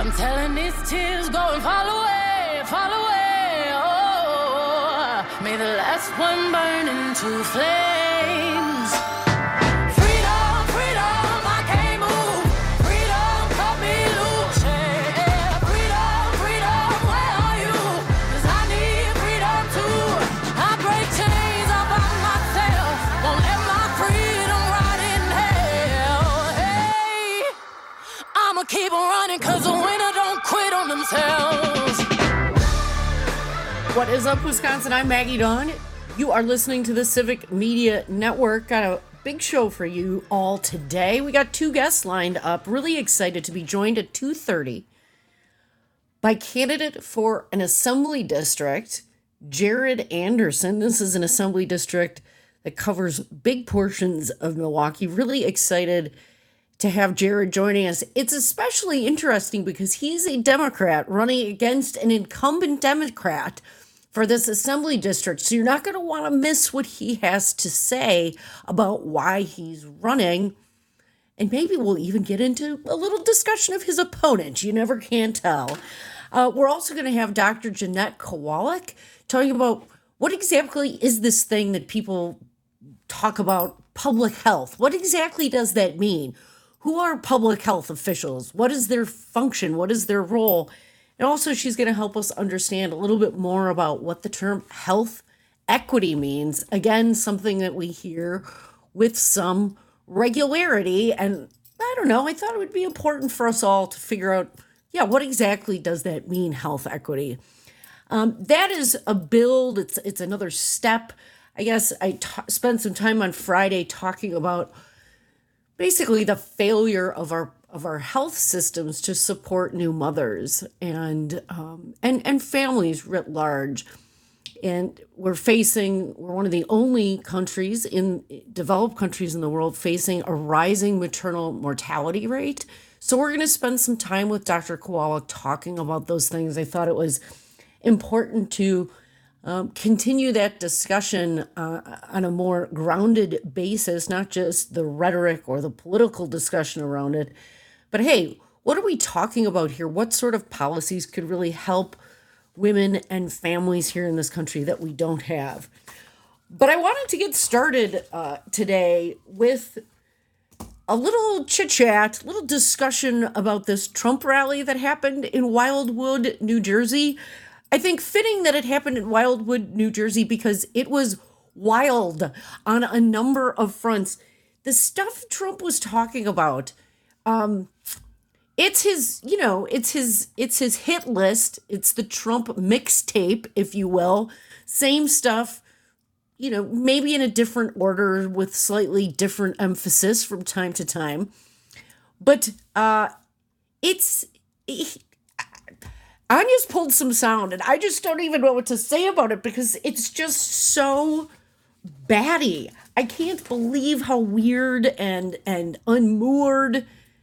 I'm telling these tears go and fall away, fall away. Oh, may the last one burn into flames. Freedom, freedom, I can't move. Freedom, cut me loose. Yeah. Freedom, freedom, where are you? 'Cause I need freedom too. I break chains all by myself. Won't let my freedom rot in hell. Hey, I'ma keep on running 'cause the winner don't quit on themselves. What is up, Wisconsin? I'm Maggie Dawn. You are listening to the Civic Media Network. Got a big show for you all today. We got two guests lined up. Really excited to be joined at 2:30 by candidate for an assembly district, Jared Anderson. This is an assembly district that covers big portions of Milwaukee. Really excited to have Jared joining us. It's especially interesting because he's a Democrat running against an incumbent Democrat for this assembly district. So you're not going to want to miss what he has to say about why he's running. And maybe we'll even get into a little discussion of his opponent. You never can tell. We're also going to have Dr. Jeanette Kowalik talking about what exactly is this thing that people talk about, public health. What exactly does that mean? Who are public health officials? What is their function? What is their role? And also, she's going to help us understand a little bit more about what the term health equity means. Again, something that we hear with some regularity. And I don't know, I thought it would be important for us all to figure out, what exactly does that mean, health equity? That is a build. It's another step. I guess I spent some time on Friday talking about basically the failure of our health systems to support new mothers and families writ large. And we're one of the only countries developed countries in the world facing a rising maternal mortality rate. So we're going to spend some time with Dr. Kowalik talking about those things. I thought it was important to continue that discussion on a more grounded basis, not just the rhetoric or the political discussion around it. But hey, what are we talking about here? What sort of policies could really help women and families here in this country that we don't have? But I wanted to get started today with a little chit-chat, a little discussion about this Trump rally that happened in Wildwood, New Jersey. I think fitting that it happened in Wildwood, New Jersey, because it was wild on a number of fronts. The stuff Trump was talking about, it's his hit list. It's the Trump mixtape, if you will. Same stuff, maybe in a different order with slightly different emphasis from time to time. But Anya's pulled some sound, and I just don't even know what to say about it because it's just so batty. I can't believe how weird and unmoored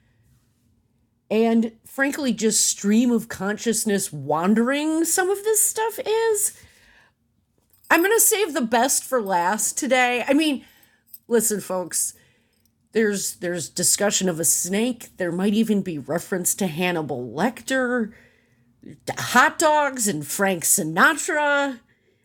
and frankly just stream of consciousness wandering some of this stuff is. I'm going to save the best for last today. I mean, listen, folks, there's discussion of a snake. There might even be reference to Hannibal Lecter, hot dogs and Frank Sinatra.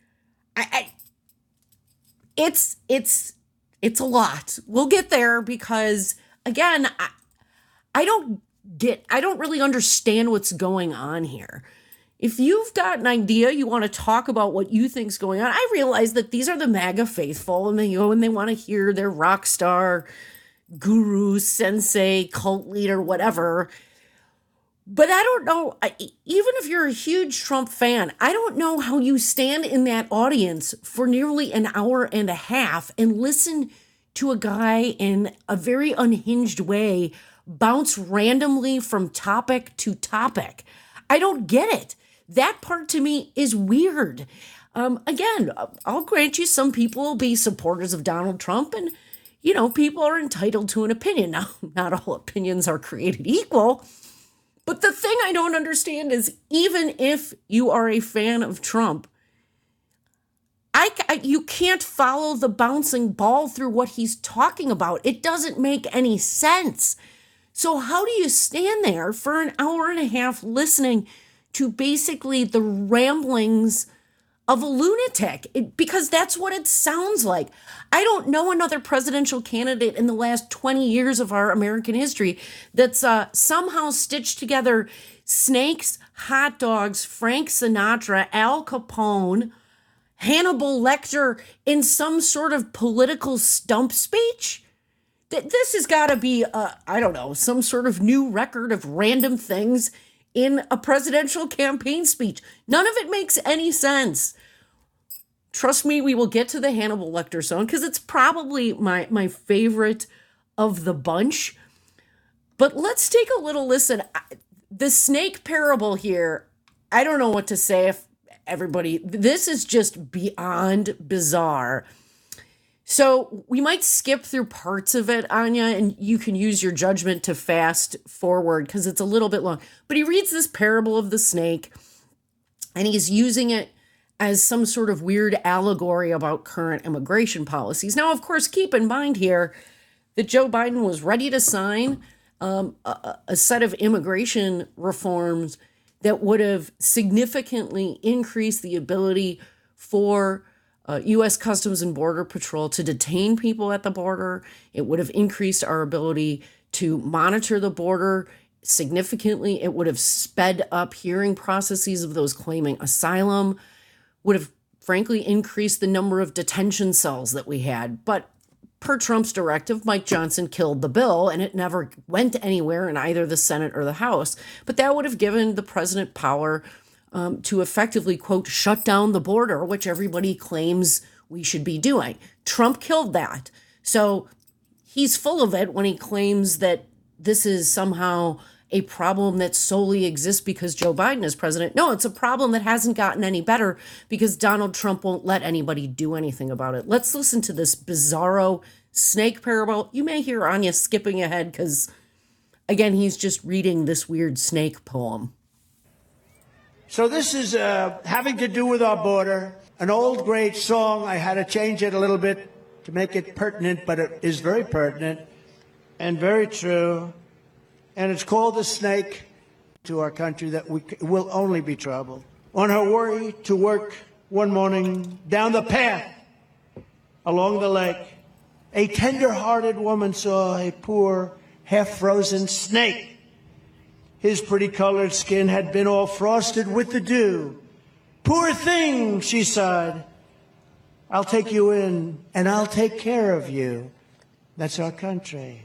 It's a lot. We'll get there because again, I don't really understand what's going on here. If you've got an idea, you want to talk about what you think's going on. I realize that these are the MAGA faithful and they go and they want to hear their rock star, guru, sensei, cult leader, whatever. But I don't know, even if you're a huge Trump fan, I don't know how you stand in that audience for nearly an hour and a half and listen to a guy in a very unhinged way bounce randomly from topic to topic. I don't get it. That part to me is weird. Again, I'll grant you some people will be supporters of Donald Trump and, people are entitled to an opinion. Now, not all opinions are created equal. But the thing I don't understand is even if you are a fan of Trump, you can't follow the bouncing ball through what he's talking about. It doesn't make any sense. So how do you stand there for an hour and a half listening to basically the ramblings of a lunatic? Because that's what it sounds like. I don't know another presidential candidate in the last 20 years of our American history that's somehow stitched together snakes, hot dogs, Frank Sinatra, Al Capone, Hannibal Lecter in some sort of political stump speech. This has got to be, I don't know, some sort of new record of random things in a presidential campaign speech. None of it makes any sense. Trust me, we will get to the Hannibal Lecter song because it's probably my favorite of the bunch. But let's take a little listen. The snake parable here, I don't know what to say if everybody, this is just beyond bizarre. So we might skip through parts of it, Anya, and you can use your judgment to fast forward because it's a little bit long. But he reads this parable of the snake, and he's using it as some sort of weird allegory about current immigration policies. Now, of course, keep in mind here that Joe Biden was ready to sign a set of immigration reforms that would have significantly increased the ability for U.S. Customs and Border Patrol to detain people at the border. It would have increased our ability to monitor the border significantly. It would have sped up hearing processes of those claiming asylum, would have frankly increased the number of detention cells that we had. But per Trump's directive, Mike Johnson killed the bill, and it never went anywhere in either the Senate or the House. But that would have given the president power to effectively, quote, shut down the border, which everybody claims we should be doing. Trump killed that. So he's full of it when he claims that this is somehow a problem that solely exists because Joe Biden is president. No, it's a problem that hasn't gotten any better because Donald Trump won't let anybody do anything about it. Let's listen to this bizarro snake parable. You may hear Anya skipping ahead because, again, he's just reading this weird snake poem. So this is having to do with our border, an old great song. I had to change it a little bit to make it pertinent, but it is very pertinent and very true. And it's called The Snake to our country that will only be trouble. On her way to work one morning, down the path along the lake, a tender-hearted woman saw a poor, half-frozen snake. His pretty colored skin had been all frosted with the dew. Poor thing, she sighed. I'll take you in, and I'll take care of you. That's our country.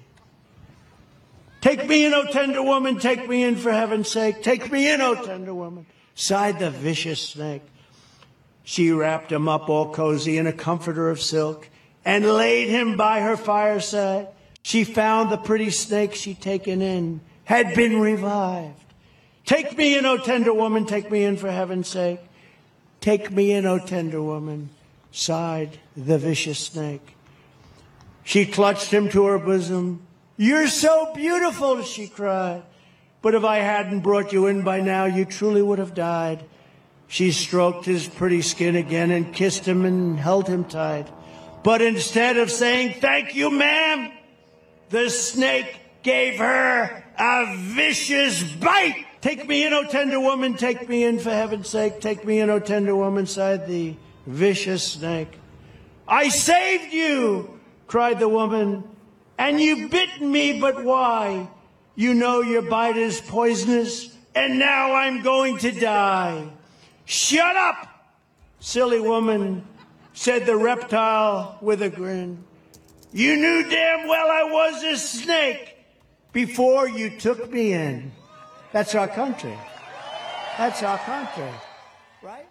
Take me in, O tender woman, take me in for heaven's sake. Take me in, O tender woman, sighed the vicious snake. She wrapped him up all cozy in a comforter of silk and laid him by her fireside. She found the pretty snake she'd taken in had been revived. Take me in, O tender woman, take me in for heaven's sake. Take me in, O tender woman, sighed the vicious snake. She clutched him to her bosom. You're so beautiful, she cried. But if I hadn't brought you in by now, you truly would have died. She stroked his pretty skin again and kissed him and held him tight. But instead of saying, thank you, ma'am, the snake gave her a vicious bite. Take me in, O tender woman, take me in for heaven's sake. Take me in, O tender woman, sighed the vicious snake. I saved you, cried the woman, and you bit me, but why? You know your bite is poisonous, and now I'm going to die. Shut up, silly woman, said the reptile with a grin. You knew damn well I was a snake before you took me in. That's our country. That's our country, right?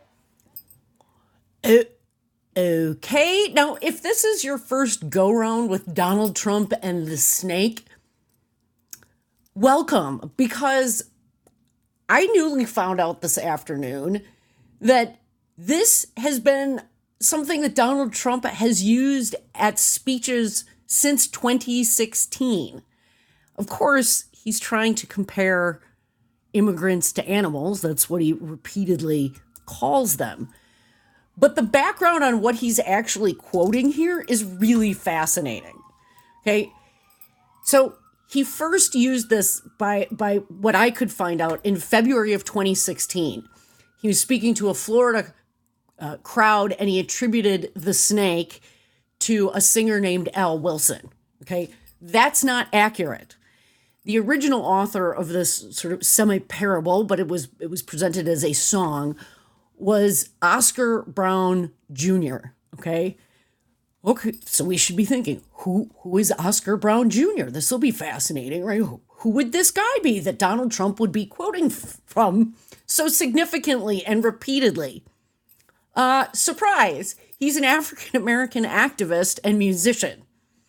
Okay, now if this is your first go-round with Donald Trump and the snake, welcome, because I newly found out this afternoon that this has been something that Donald Trump has used at speeches since 2016. Of course, he's trying to compare immigrants to animals. That's what he repeatedly calls them. But the background on what he's actually quoting here is really fascinating. Okay, so He first used this by what I could find out in February of 2016. He was speaking to a Florida crowd, and he attributed the snake to a singer named Al Wilson. Okay, that's not accurate. The original author of this sort of semi-parable, but it was presented as a song, was Oscar Brown Jr. Okay, so we should be thinking, who is Oscar Brown Jr.? This will be fascinating, right? Who would this guy be that Donald Trump would be quoting from so significantly and repeatedly? Surprise! He's an African-American activist and musician.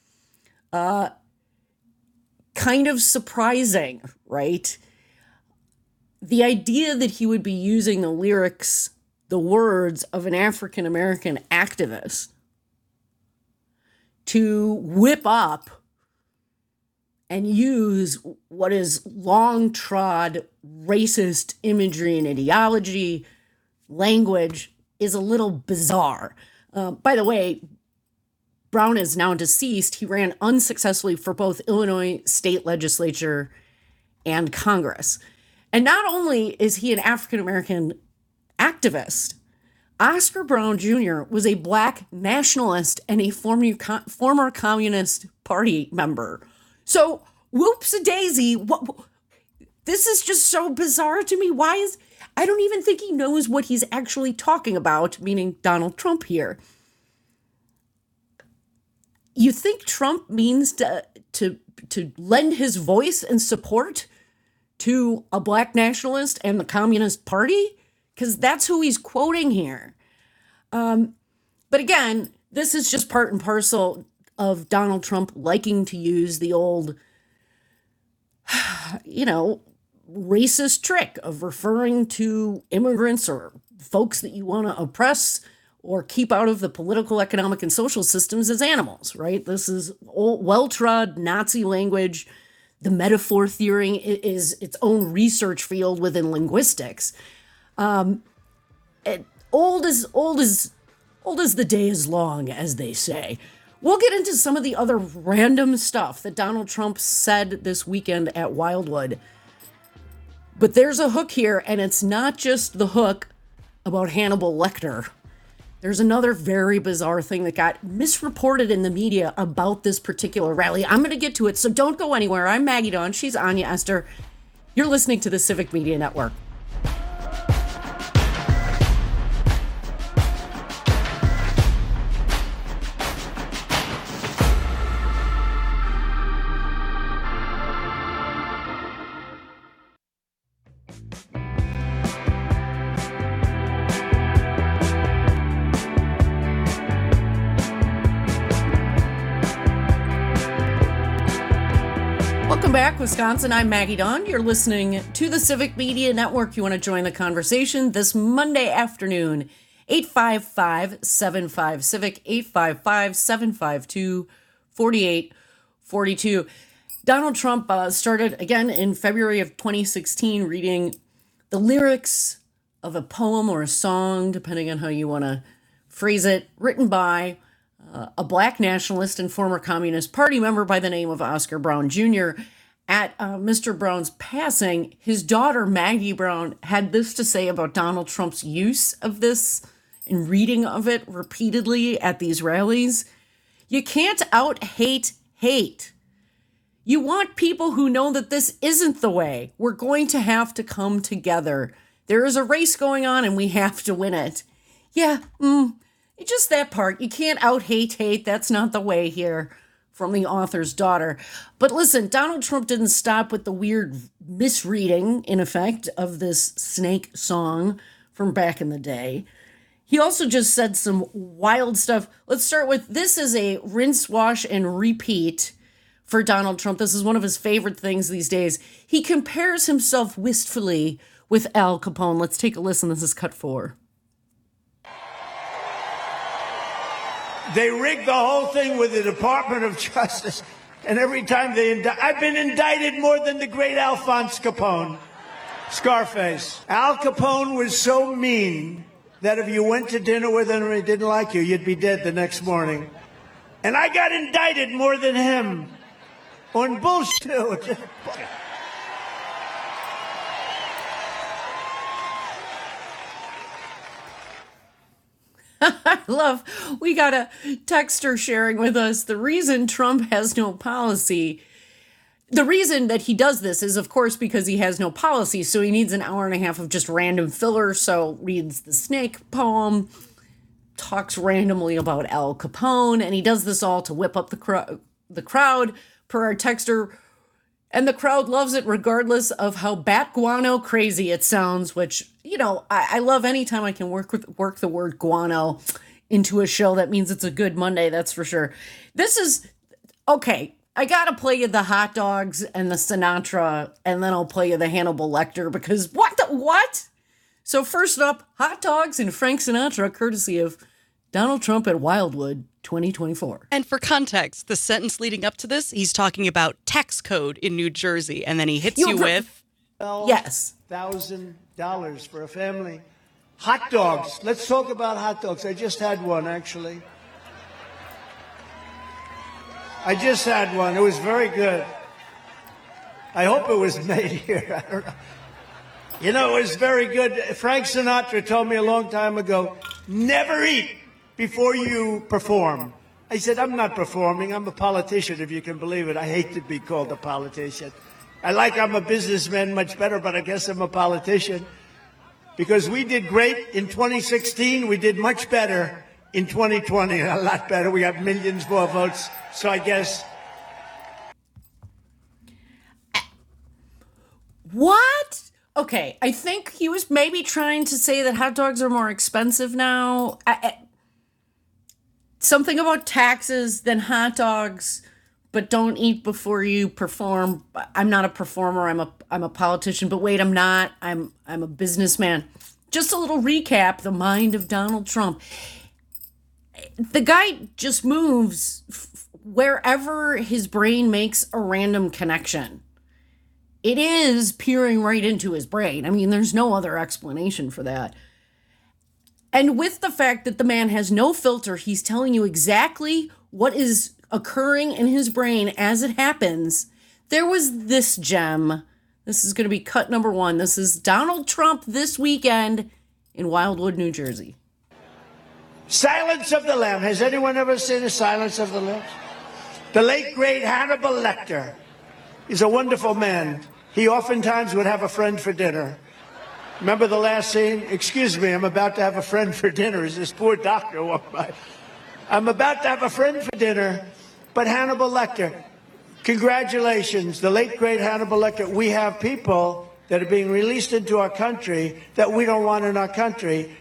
Kind of surprising, right? The idea that he would be using the lyrics, the words of an African-American activist to whip up and use what is long-trod racist imagery and ideology, language, is a little bizarre. By the way, Brown is now deceased. He ran unsuccessfully for both Illinois state legislature and Congress. And not only is he an African-American activist, Oscar Brown Jr. was a black nationalist and a former Communist Party member. So, whoops-a-daisy, this is just so bizarre to me. I don't even think he knows what he's actually talking about, meaning Donald Trump here. You think Trump means to lend his voice and support to a black nationalist and the Communist Party? Because that's who he's quoting here. But again, this is just part and parcel of Donald Trump liking to use the old, racist trick of referring to immigrants or folks that you want to oppress or keep out of the political, economic, and social systems as animals, right? This is well-trod Nazi language. The metaphor theory is its own research field within linguistics. Old as the day is long, as they say. We'll get into some of the other random stuff that Donald Trump said this weekend at Wildwood. But there's a hook here, and it's not just the hook about Hannibal Lecter. There's another very bizarre thing that got misreported in the media about this particular rally. I'm going to get to it, so don't go anywhere. I'm Maggie Dawn. She's Anya Esther. You're listening to the Civic Media Network. Back, Wisconsin. I'm Maggie Dawn. You're listening to the Civic Media Network. You want to join the conversation this Monday afternoon, 855-75-CIVIC, 855-752-4842. Donald Trump started again in February of 2016 reading the lyrics of a poem or a song, depending on how you want to phrase it, written by a black nationalist and former Communist Party member by the name of Oscar Brown Jr. At Mr. Brown's passing, his daughter, Maggie Brown, had this to say about Donald Trump's use of this and reading of it repeatedly at these rallies. You can't out-hate hate. You want people who know that this isn't the way. We're going to have to come together. There is a race going on and we have to win it. Yeah, just that part. You can't out-hate hate. That's not the way here. From the author's daughter. But listen, Donald Trump didn't stop with the weird misreading, in effect, of this snake song from back in the day. He also just said some wild stuff. Let's start with, this is a rinse, wash, and repeat for Donald Trump. This is one of his favorite things these days. He compares himself wistfully with Al Capone. Let's take a listen. This is cut 4. They rigged the whole thing with the Department of Justice, and every time I've been indicted more than the great Alphonse Capone, Scarface. Al Capone was so mean that if you went to dinner with him and he didn't like you, you'd be dead the next morning. And I got indicted more than him. On bullshit, too. I love, we got a texter sharing with us the reason Trump has no policy. The reason that he does this is, of course, because he has no policy. So he needs an hour and a half of just random filler. So reads the snake poem, talks randomly about Al Capone, and he does this all to whip up the crowd, per our texter. And the crowd loves it regardless of how bat guano crazy it sounds, which, you know, I love anytime I can work the word guano into a show. That means it's a good Monday, that's for sure. This is, okay, I gotta play you the hot dogs and the Sinatra, and then I'll play you the Hannibal Lecter, because what? So first up, hot dogs and Frank Sinatra, courtesy of Donald Trump at Wildwood 2024. And for context, the sentence leading up to this, he's talking about tax code in New Jersey, and then he hits you with... Yes. $1,000 for a family. Hot dogs. Let's talk about hot dogs. I just had one, actually. I just had one. It was very good. I hope it was made here. I don't know. You know, it was very good. Frank Sinatra told me a long time ago, never eat before you perform. I said, I'm not performing. I'm a politician, if you can believe it. I hate to be called a politician. I'm a businessman much better, but I guess I'm a politician. Because we did great in 2016. We did much better in 2020. A lot better. We got millions more votes. So I guess. What? Okay, I think he was maybe trying to say that hot dogs are more expensive now. Something about taxes than hot dogs, but don't eat before you perform. I'm not a performer. I'm a politician. But wait, I'm not. I'm a businessman. Just a little recap: the mind of Donald Trump. The guy just moves wherever his brain makes a random connection. It is peering right into his brain. I mean, there's no other explanation for that. And with the fact that the man has no filter, he's telling you exactly what is occurring in his brain as it happens. There was this gem. This is going to be cut number 1. This is Donald Trump this weekend in Wildwood, New Jersey. Silence of the Lambs. Has anyone ever seen a Silence of the Lambs? The late, great Hannibal Lecter is a wonderful man. He oftentimes would have a friend for dinner. Remember the last scene? Excuse me, I'm about to have a friend for dinner. As this poor doctor walked by. I'm about to have a friend for dinner, but Hannibal Lecter, congratulations, the late, great Hannibal Lecter. We have people that are being released into our country that we don't want in our country.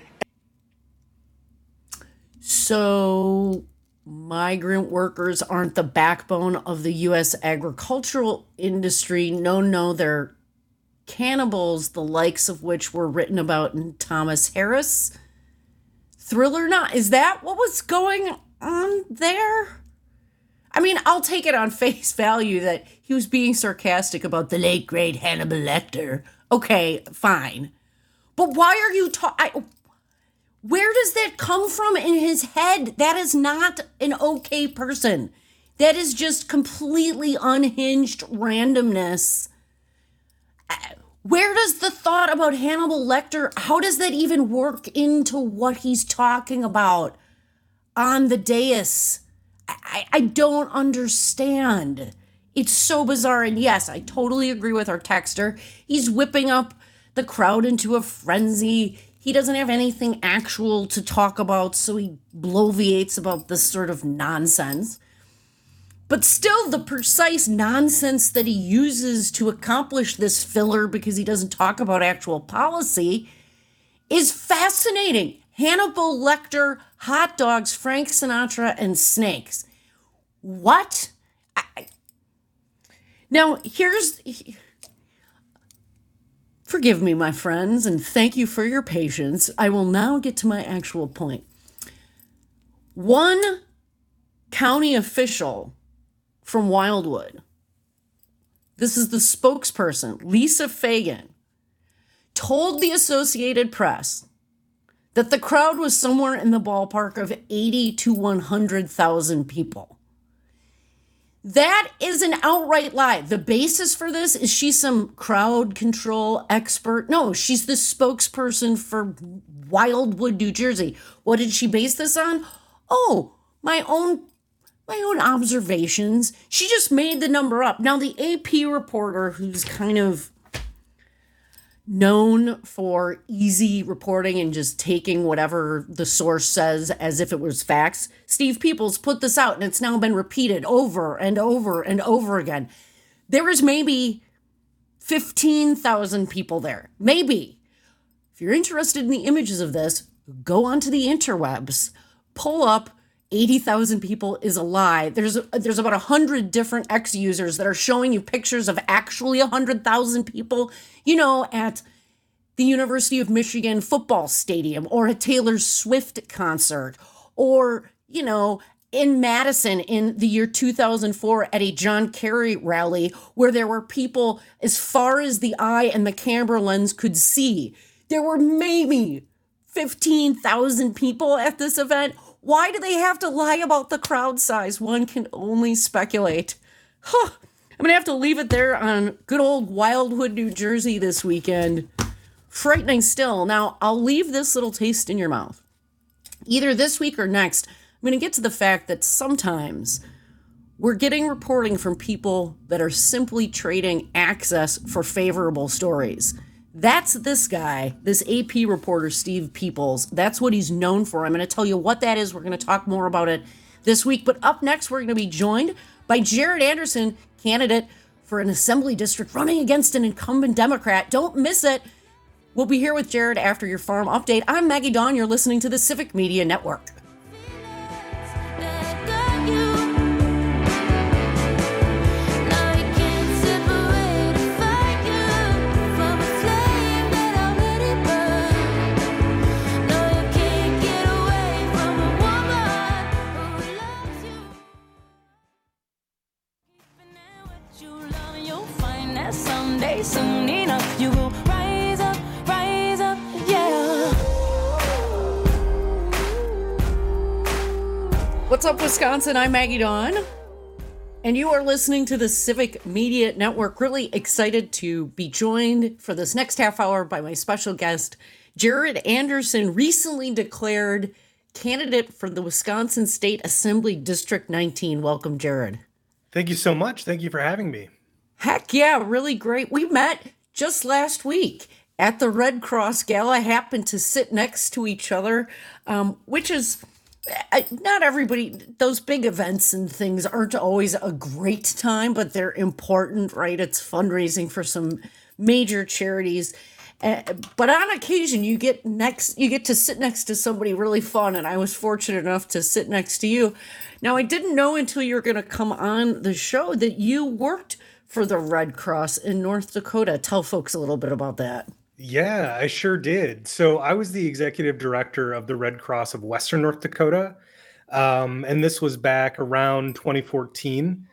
So migrant workers aren't the backbone of the U.S. agricultural industry. No, they're cannibals, the likes of which were written about in Thomas Harris. Thriller not. Is that what was going on there? I mean, I'll take it on face value that he was being sarcastic about the late, great Hannibal Lecter. Okay, fine. But why are you talking? Where does that come from in his head? That is not an okay person. That is just completely unhinged randomness. Where does the thought about Hannibal Lecter, how does that even work into what he's talking about on the dais? I don't understand. It's so bizarre. And yes, I totally agree with our texter. He's whipping up the crowd into a frenzy. He doesn't have anything actual to talk about, so he bloviates about this sort of nonsense. But still, the precise nonsense that he uses to accomplish this filler, because he doesn't talk about actual policy, is fascinating. Hannibal Lecter, hot dogs, Frank Sinatra, and snakes. What? Now, forgive me, my friends, and thank you for your patience. I will now get to my actual point. One county official from Wildwood, this is the spokesperson, Lisa Fagan, told the Associated Press that the crowd was somewhere in the ballpark of 80 to 100,000 people. That is an outright lie. The basis for this is she's some crowd control expert. No, she's the spokesperson for Wildwood, New Jersey. What did she base this on? Oh, my own observations. She just made the number up. Now, the AP reporter, who's kind of known for easy reporting and just taking whatever the source says as if it was facts, Steve Peoples put this out, and it's now been repeated over and over and over again. There was maybe 15,000 people there. Maybe. If you're interested in the images of this, go onto the interwebs, pull up 80,000 people is a lie. There's about 100 different X users that are showing you pictures of actually 100,000 people, at the University of Michigan football stadium or a Taylor Swift concert or, in Madison in the year 2004 at a John Kerry rally where there were people as far as the eye and the camera lens could see. There were maybe 15,000 people at this event. Why do they have to lie about the crowd size? One can only speculate. I'm going to have to leave it there on good old Wildwood, New Jersey this weekend. Frightening still. Now, I'll leave this little taste in your mouth. Either this week or next, I'm going to get to the fact that sometimes we're getting reporting from people that are simply trading access for favorable stories. That's this guy, this AP reporter, Steve Peoples. That's what he's known for. I'm going to tell you what that is. We're going to talk more about it this week. But up next, we're going to be joined by Jared Anderson, candidate for an assembly district running against an incumbent Democrat. Don't miss it. We'll be here with Jared after your farm update. I'm Maggie Dawn. You're listening to the Civic Media Network. Soon enough, you will rise up, yeah. What's up, Wisconsin? I'm Maggie Dawn, and you are listening to the Civic Media Network. Really excited to be joined for this next half hour by my special guest, Jared Anderson, recently declared candidate for the Wisconsin State Assembly District 19. Welcome, Jared. Thank you so much. Thank you for having me. Heck yeah, really great. We met just last week at the Red Cross Gala, happened to sit next to each other, which is not everybody, those big events and things aren't always a great time, but they're important, right? It's fundraising for some major charities. But on occasion, you get to sit next to somebody really fun, and I was fortunate enough to sit next to you. Now, I didn't know until you were going to come on the show that you worked for the Red Cross in North Dakota. Tell folks a little bit about that. Yeah, I sure did. So I was the executive director of the Red Cross of Western North Dakota. And this was back around 2014.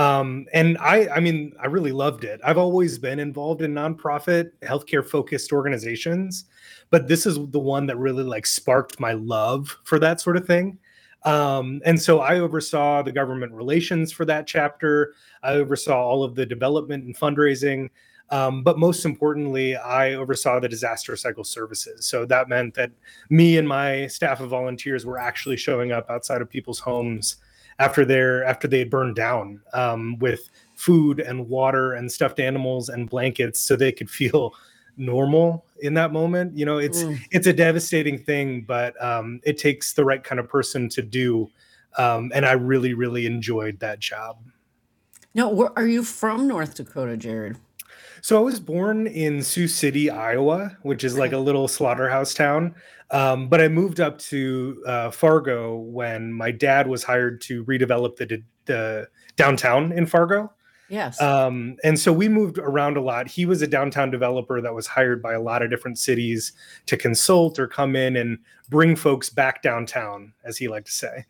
And I really loved it. I've always been involved in nonprofit healthcare focused organizations, but this is the one that really sparked my love for that sort of thing. And so I oversaw the government relations for that chapter. I oversaw all of the development and fundraising. But most importantly, I oversaw the disaster cycle services. So that meant that me and my staff of volunteers were actually showing up outside of people's homes after they had burned down, with food and water and stuffed animals and blankets so they could feel normal in that moment. It's a devastating thing, but it takes the right kind of person to do. And I really, really enjoyed that job. Now, are you from North Dakota, Jared? So I was born in Sioux City, Iowa, which is like a little slaughterhouse town. But I moved up to Fargo when my dad was hired to redevelop the downtown in Fargo. Yes. And so we moved around a lot. He was a downtown developer that was hired by a lot of different cities to consult or come in and bring folks back downtown, as he liked to say.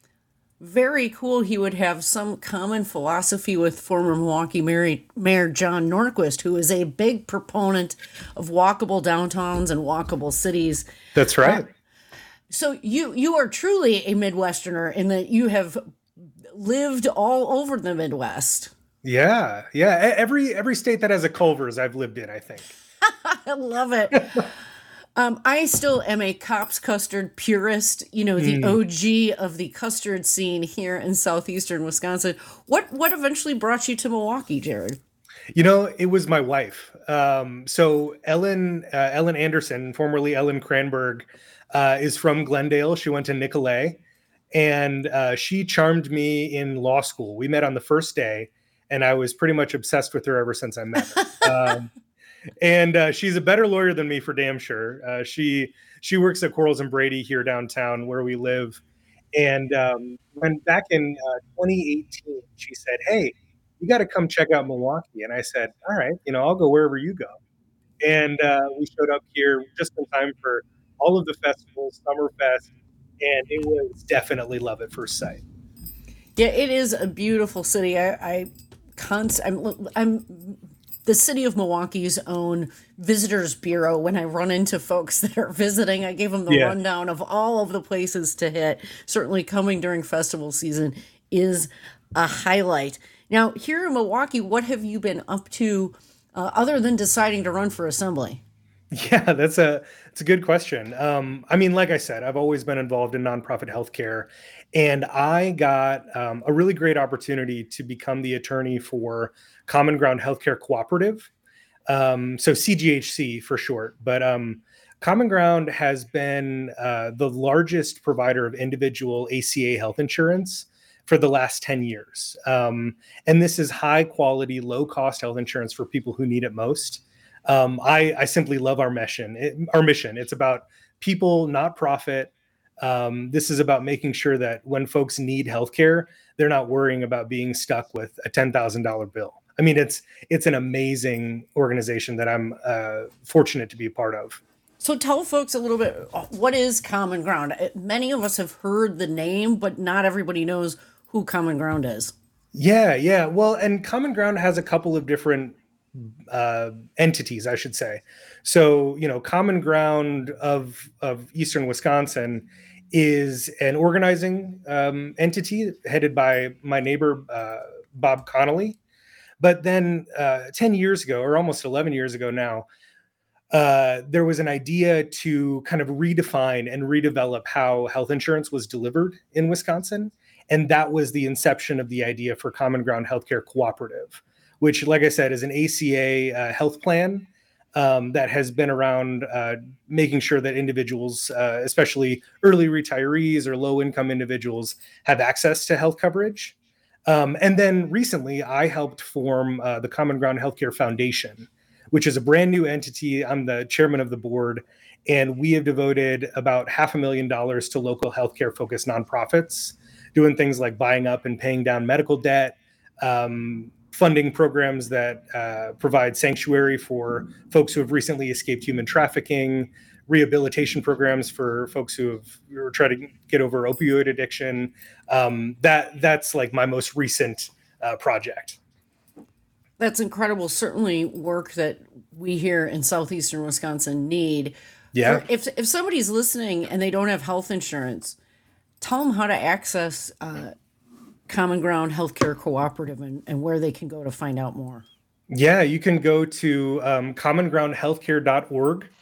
Very cool. He would have some common philosophy with former Milwaukee Mayor John Norquist, who is a big proponent of walkable downtowns and walkable cities. That's right. So you are truly a Midwesterner in that you have lived all over the Midwest. Yeah. Every state that has a Culver's I've lived in, I think. I love it. I still am a Kopp's custard purist, the OG of the custard scene here in southeastern Wisconsin. What eventually brought you to Milwaukee, Jared? It was my wife. So Ellen Anderson, formerly Ellen Cranberg, is from Glendale. She went to Nicolet, and she charmed me in law school. We met on the first day, and I was pretty much obsessed with her ever since I met her. And she's a better lawyer than me for damn sure. She works at Quarles and Brady here downtown where we live. And when back in 2018, she said, "Hey, you got to come check out Milwaukee." And I said, "All right, I'll go wherever you go." And we showed up here just in time for all of the festivals, Summerfest, and it was definitely love at first sight. Yeah, it is a beautiful city. I'm the city of Milwaukee's own visitors bureau. When I run into folks that are visiting, I gave them the rundown of all of the places to hit. Certainly coming during festival season is a highlight. Now, here in Milwaukee, what have you been up to other than deciding to run for assembly? Yeah, that's a good question. Like I said, I've always been involved in nonprofit healthcare, and I got a really great opportunity to become the attorney for Common Ground Healthcare Cooperative, so CGHC for short. But Common Ground has been the largest provider of individual ACA health insurance for the last 10 years. And this is high quality, low cost health insurance for people who need it most. I simply love our mission. It's about people, not profit. This is about making sure that when folks need healthcare, they're not worrying about being stuck with a $10,000 bill. I mean, it's an amazing organization that I'm fortunate to be a part of. So tell folks a little bit, what is Common Ground? Many of us have heard the name, but not everybody knows who Common Ground is. Yeah. Well, and Common Ground has a couple of different entities, I should say. So, Common Ground of Eastern Wisconsin is an organizing entity headed by my neighbor, Bob Connolly. But then 10 years ago, or almost 11 years ago now, there was an idea to kind of redefine and redevelop how health insurance was delivered in Wisconsin. And that was the inception of the idea for Common Ground Healthcare Cooperative, which, like I said, is an ACA health plan that has been around making sure that individuals, especially early retirees or low-income individuals, have access to health coverage. And then recently, I helped form the Common Ground Healthcare Foundation, which is a brand new entity. I'm the chairman of the board, and we have devoted about $500,000 to local healthcare-focused nonprofits, doing things like buying up and paying down medical debt, funding programs that provide sanctuary for folks who have recently escaped human trafficking, rehabilitation programs for folks who are trying to get over opioid addiction. That's like my most recent project. That's incredible. Certainly work that we here in southeastern Wisconsin need. Yeah. If somebody's listening and they don't have health insurance, tell them how to access Common Ground Healthcare Cooperative and where they can go to find out more. Yeah, you can go to commongroundhealthcare.org.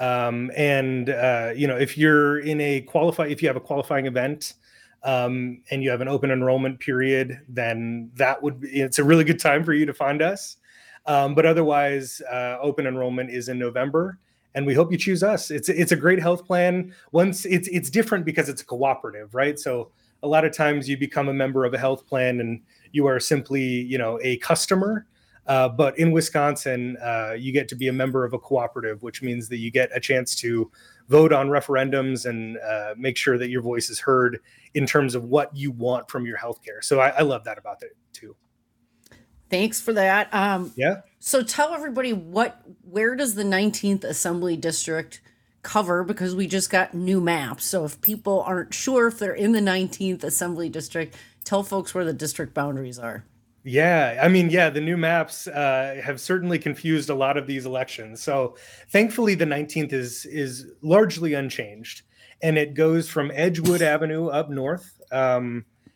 If you're if you have a qualifying event and you have an open enrollment period, then it's a really good time for you to find us. But otherwise, open enrollment is in November, and we hope you choose us. It's a great health plan. Once it's different because it's a cooperative, right? So a lot of times you become a member of a health plan and you are simply, a customer. But in Wisconsin, you get to be a member of a cooperative, which means that you get a chance to vote on referendums and make sure that your voice is heard in terms of what you want from your healthcare. So I love that about it too. Thanks for that. Yeah. So tell everybody where does the 19th Assembly District cover, because we just got new maps. So if people aren't sure if they're in the 19th Assembly District, tell folks where the district boundaries are. Yeah, the new maps have certainly confused a lot of these elections. So thankfully, the 19th is largely unchanged, and it goes from Edgewood Avenue up north,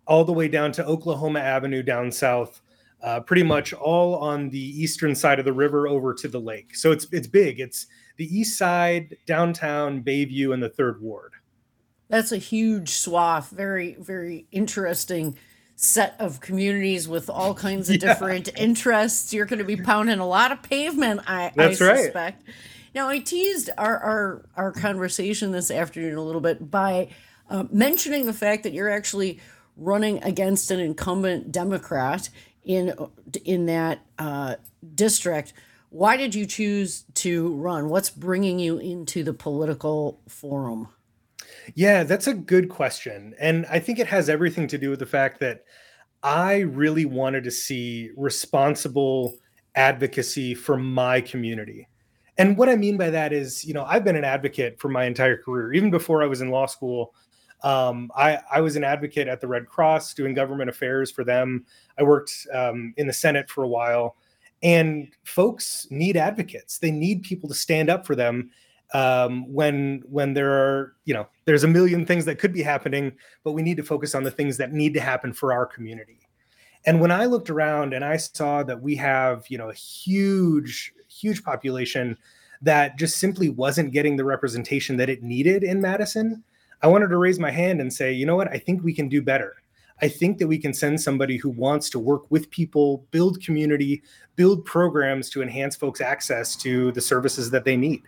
all the way down to Oklahoma Avenue down south, pretty much all on the eastern side of the river over to the lake. So it's big. It's the east side, downtown, Bayview, and the Third Ward. That's a huge swath. Very, very interesting set of communities with all kinds of different interests. You're going to be pounding a lot of pavement, I suspect. Right. Now, I teased our conversation this afternoon a little bit by mentioning the fact that you're actually running against an incumbent Democrat in that district. Why did you choose to run? What's bringing you into the political forum? Yeah, that's a good question. And I think it has everything to do with the fact that I really wanted to see responsible advocacy for my community. And what I mean by that is, I've been an advocate for my entire career. Even before I was in law school, I was an advocate at the Red Cross doing government affairs for them. I worked in the Senate for a while. And folks need advocates. They need people to stand up for them when there are, there's a million things that could be happening, but we need to focus on the things that need to happen for our community. And when I looked around and I saw that we have, a huge population that just simply wasn't getting the representation that it needed in Madison, I wanted to raise my hand and say, you know what, I think we can do better. I think that we can send somebody who wants to work with people, build community, build programs to enhance folks' access to the services that they need.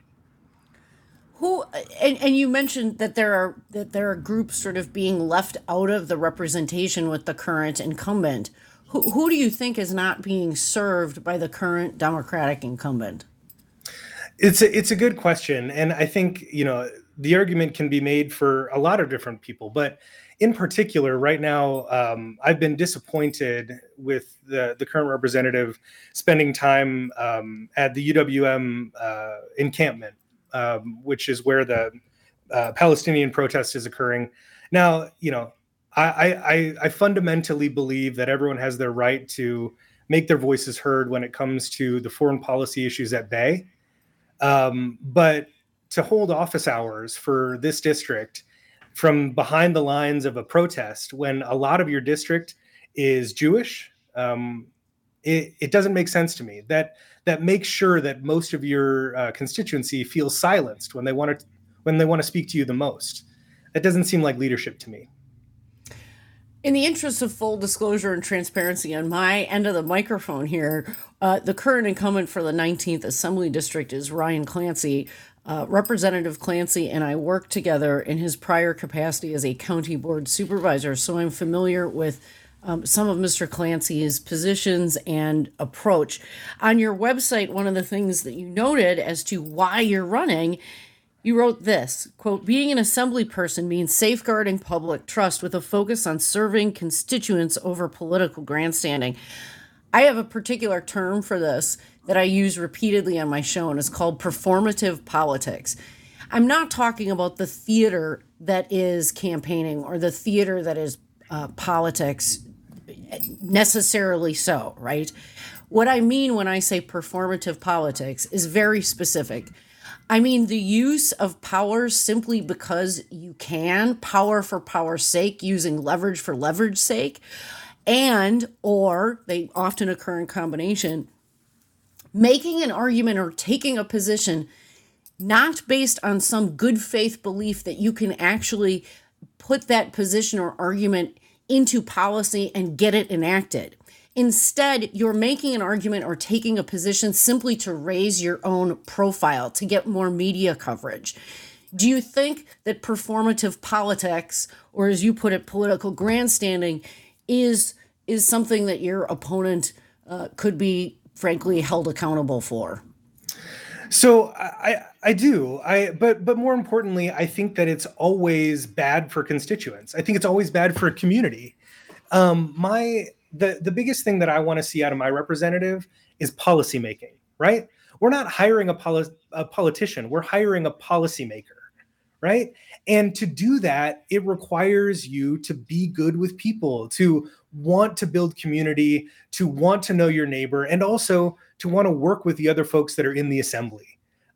And you mentioned that there are groups sort of being left out of the representation with the current incumbent. Who do you think is not being served by the current Democratic incumbent? It's a good question, and I think the argument can be made for a lot of different people, but in particular, right now, I've been disappointed with the current representative spending time at the UWM encampment, which is where the Palestinian protest is occurring. Now, I fundamentally believe that everyone has their right to make their voices heard when it comes to the foreign policy issues at bay. But to hold office hours for this district from behind the lines of a protest when a lot of your district is Jewish, it doesn't make sense to me. That makes sure that most of your constituency feels silenced when they want to speak to you the most. That doesn't seem like leadership to me. In the interest of full disclosure and transparency on my end of the microphone here, the current incumbent for the 19th Assembly District is Ryan Clancy. Representative Clancy and I worked together in his prior capacity as a county board supervisor, so I'm familiar with some of Mr. Clancy's positions and approach. On your website, one of the things that you noted as to why you're running, you wrote this, quote, being an assembly person means safeguarding public trust with a focus on serving constituents over political grandstanding. I have a particular term for this that I use repeatedly on my show, and it's called performative politics. I'm not talking about the theater that is campaigning or the theater that is politics necessarily so, right? What I mean when I say performative politics is very specific. I mean the use of power simply because you can, power for power's sake, using leverage for leverage sake, or they often occur in combination, making an argument or taking a position not based on some good faith belief that you can actually put that position or argument into policy and get it enacted. Instead, you're making an argument or taking a position simply to raise your own profile, to get more media coverage. Do you think that performative politics, or as you put it, political grandstanding, is something that your opponent could be, frankly, held accountable for? So I do. But more importantly, I think that it's always bad for constituents. I think it's always bad for a community. The biggest thing that I want to see out of my representative is policymaking, right? We're not hiring a politician. We're hiring a policymaker, right? And to do that, it requires you to be good with people, to want to build community, to want to know your neighbor, and also to want to work with the other folks that are in the assembly.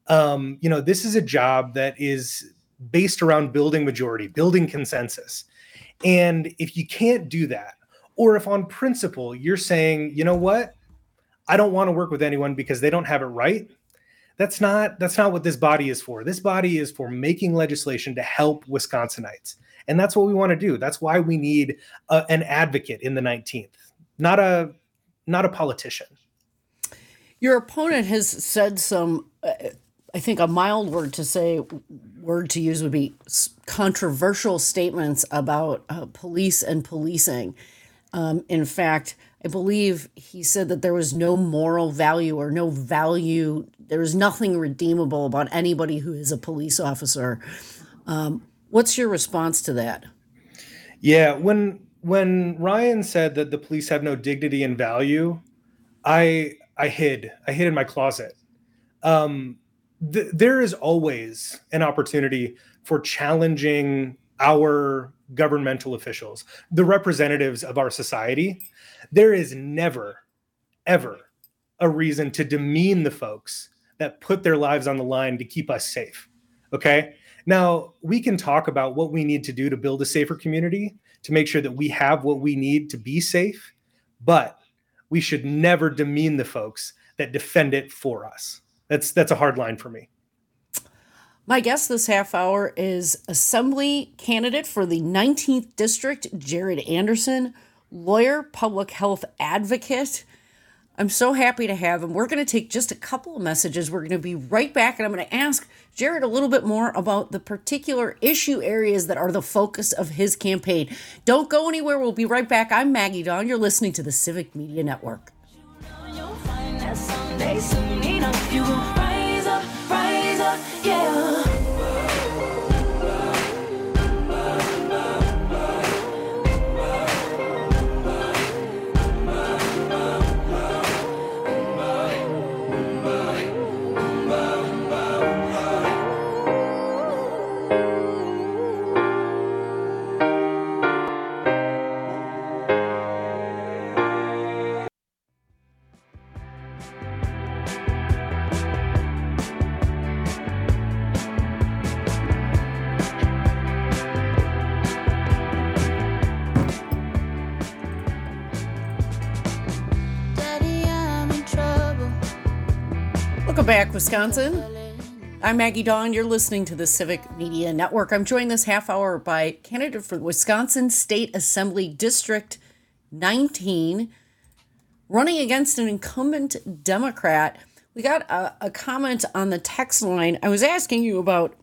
This is a job that is based around building majority, building consensus. And if you can't do that, or if on principle you're saying, you know what, I don't want to work with anyone because they don't have it right, that's not what this body is for. This body is for making legislation to help Wisconsinites. And that's what we want to do. That's why we need an advocate in the 19th, not a politician. Your opponent has said some, I think a mild word to use would be controversial statements about police and policing. In fact, I believe he said that there was no moral value or no value. There was nothing redeemable about anybody who is a police officer. What's your response to that? Yeah, when Ryan said that the police have no dignity and value, I hid in my closet. There is always an opportunity for challenging our governmental officials, the representatives of our society. There is never, ever a reason to demean the folks that put their lives on the line to keep us safe. Okay. Now we can talk about what we need to do to build a safer community, to make sure that we have what we need to be safe, but we should never demean the folks that defend it for us. That's a hard line for me. My guest this half hour is Assembly candidate for the 19th District, Jared Anderson, lawyer, public health advocate. I'm so happy to have him. We're going to take just a couple of messages. We're going to be right back, and I'm going to ask Jared a little bit more about the particular issue areas that are the focus of his campaign. Don't go anywhere. We'll be right back. I'm Maggie Dawn. You're listening to the Civic Media Network. Rise up, yeah. Welcome back, Wisconsin. I'm Maggie Dawn. You're listening to the Civic Media Network. I'm joined this half hour by candidate for Wisconsin State Assembly District 19, running against an incumbent Democrat. We got a comment on the text line. I was asking you about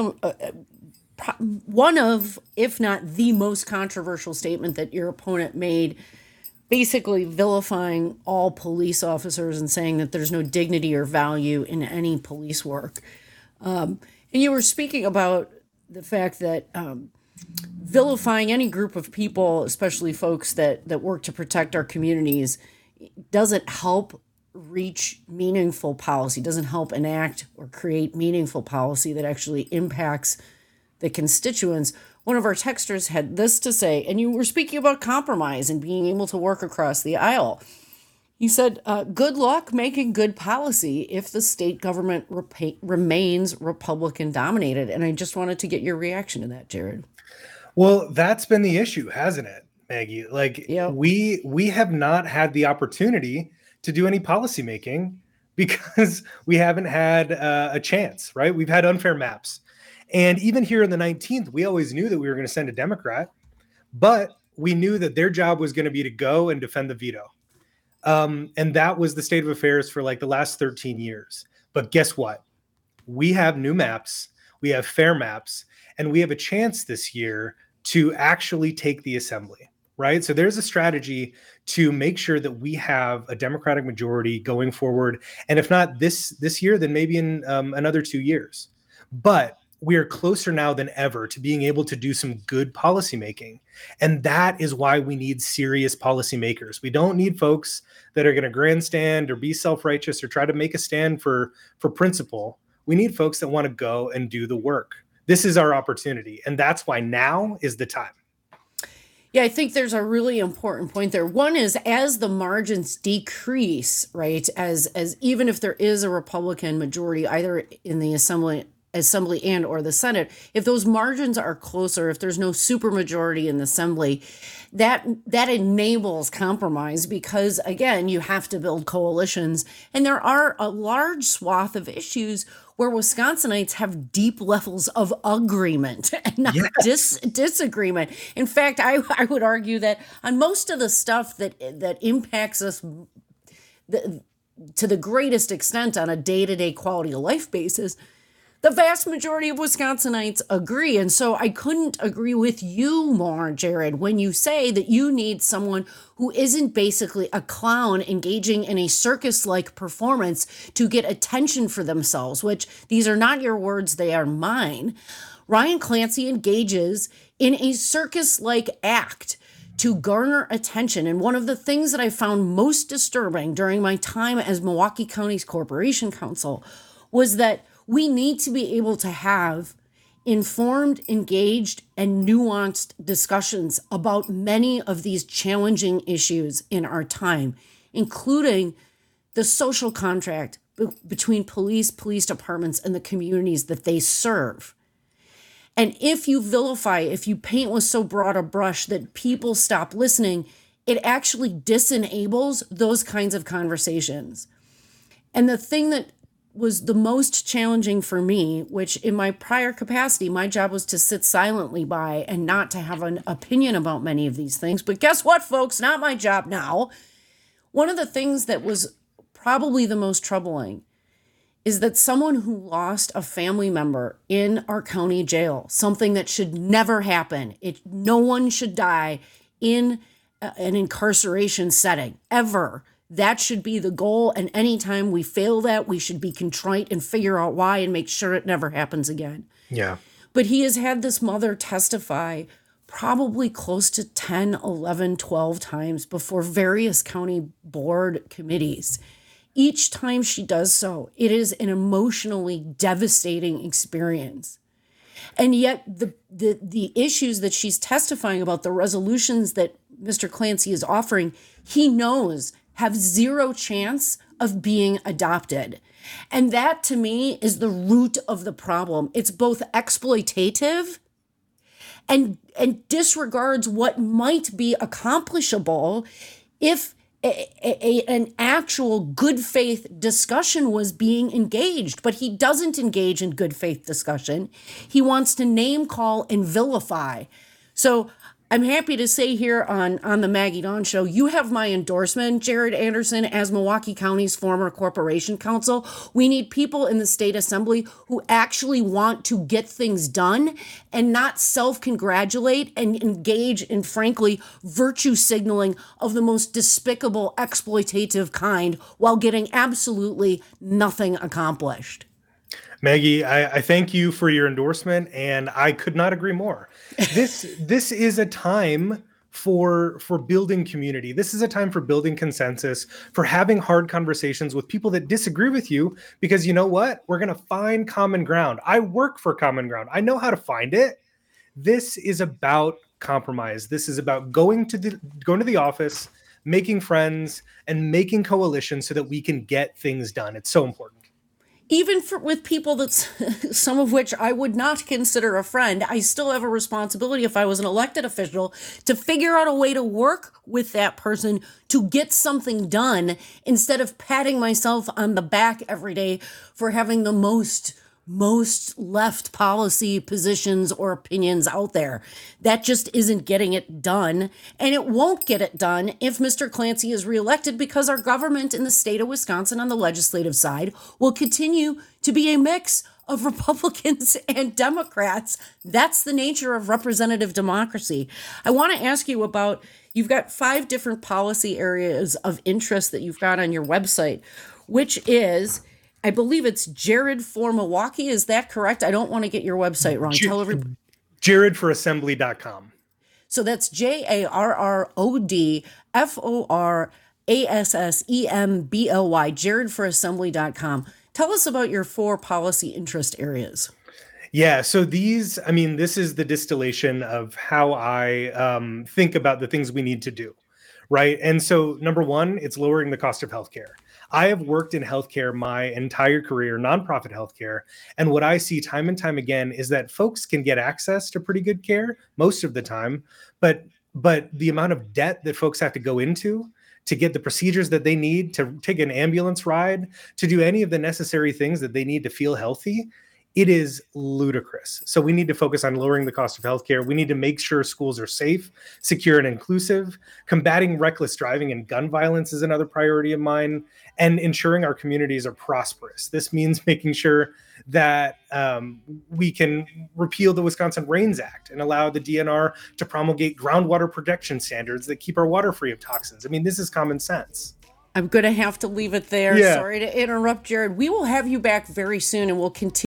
one of, if not the most controversial statement that your opponent made, basically vilifying all police officers and saying that there's no dignity or value in any police work. And you were speaking about the fact that vilifying any group of people, especially folks that work to protect our communities, doesn't help reach meaningful policy, doesn't help enact or create meaningful policy that actually impacts the constituents. One of our texters had this to say, and you were speaking about compromise and being able to work across the aisle. He said, good luck making good policy if the state government remains Republican dominated. And I just wanted to get your reaction to that, Jared. Well, that's been the issue, hasn't it, Maggie? Like, yep. we have not had the opportunity to do any policymaking because we haven't had a chance, right? We've had unfair maps. And even here in the 19th, we always knew that we were going to send a Democrat, but we knew that their job was going to be to go and defend the veto. And that was the state of affairs for like the last 13 years. But guess what? We have new maps, we have fair maps, and we have a chance this year to actually take the assembly, right? So there's a strategy to make sure that we have a Democratic majority going forward. And if not this year, then maybe in another 2 years. But we are closer now than ever to being able to do some good policymaking. And that is why we need serious policymakers. We don't need folks that are going to grandstand or be self-righteous or try to make a stand for principle. We need folks that want to go and do the work. This is our opportunity. And that's why now is the time. Yeah, I think there's a really important point there. One is as the margins decrease, right, as even if there is a Republican majority, either in the Assembly Assembly and or the Senate, if those margins are closer, if there's no supermajority in the Assembly, that enables compromise because, again, you have to build coalitions. And there are a large swath of issues where Wisconsinites have deep levels of agreement and not disagreement. In fact, I would argue that on most of the stuff that impacts us to the greatest extent on a day-to-day quality of life basis, the vast majority of Wisconsinites agree. And so I couldn't agree with you more, Jared, when you say that you need someone who isn't basically a clown engaging in a circus-like performance to get attention for themselves, which these are not your words, they are mine. Ryan Clancy engages in a circus-like act to garner attention. And one of the things that I found most disturbing during my time as Milwaukee County's Corporation Counsel was that we need to be able to have informed, engaged, and nuanced discussions about many of these challenging issues in our time, including the social contract between police departments, and the communities that they serve. And if you vilify, if you paint with so broad a brush that people stop listening, it actually disenables those kinds of conversations. And the thing that was the most challenging for me, which in my prior capacity, my job was to sit silently by and not to have an opinion about many of these things. But guess what, folks? Not my job now. One of the things that was probably the most troubling is that someone who lost a family member in our county jail, something that should never happen. No one should die in an incarceration setting, ever. That should be the goal. And anytime we fail that, we should be contrite and figure out why and make sure it never happens again. Yeah. But he has had this mother testify probably close to 10, 11, 12 times before various county board committees. Each time she does so, it is an emotionally devastating experience. And yet the issues that she's testifying about, the resolutions that Mr. Clancy is offering, he knows have zero chance of being adopted. And that, to me, is the root of the problem. It's both exploitative and disregards what might be accomplishable if an actual good faith discussion was being engaged. But he doesn't engage in good faith discussion. He wants to name call and vilify. So I'm happy to say here on the Maggie Dawn Show, you have my endorsement, Jared Anderson, as Milwaukee County's former corporation counsel. We need people in the state assembly who actually want to get things done and not self-congratulate and engage in, frankly, virtue signaling of the most despicable, exploitative kind while getting absolutely nothing accomplished. Maggie, I thank you for your endorsement, and I could not agree more. This is a time for building community. This is a time for building consensus, for having hard conversations with people that disagree with you, because you know what? We're going to find common ground. I work for common ground. I know how to find it. This is about compromise. This is about going to the office, making friends, and making coalitions so that we can get things done. It's so important. Even with people that's some of which I would not consider a friend, I still have a responsibility if I was an elected official to figure out a way to work with that person to get something done instead of patting myself on the back every day for having the most left policy positions or opinions out there. That just isn't getting it done. And it won't get it done if Mr. Clancy is reelected, because our government in the state of Wisconsin on the legislative side will continue to be a mix of Republicans and Democrats. That's the nature of representative democracy. I want to ask you about, you've got 5 different policy areas of interest that you've got on your website, which is, I believe it's Jared for Milwaukee. Is that correct? I don't want to get your website wrong. Tell everybody. JaredForAssembly.com. So that's JaRrodForassembly, JaredForAssembly.com. Tell us about your 4 policy interest areas. Yeah, so this is the distillation of how I think about the things we need to do, right? And so number 1, it's lowering the cost of healthcare. I have worked in healthcare my entire career, nonprofit healthcare. And what I see time and time again is that folks can get access to pretty good care most of the time, but the amount of debt that folks have to go into to get the procedures that they need, to take an ambulance ride, to do any of the necessary things that they need to feel healthy, it is ludicrous. So we need to focus on lowering the cost of healthcare. We need to make sure schools are safe, secure, and inclusive. Combating reckless driving and gun violence is another priority of mine, and ensuring our communities are prosperous. This means making sure that we can repeal the Wisconsin Rains Act and allow the DNR to promulgate groundwater protection standards that keep our water free of toxins. I mean, this is common sense. I'm going to have to leave it there. Yeah. Sorry to interrupt, Jared. We will have you back very soon, and we'll continue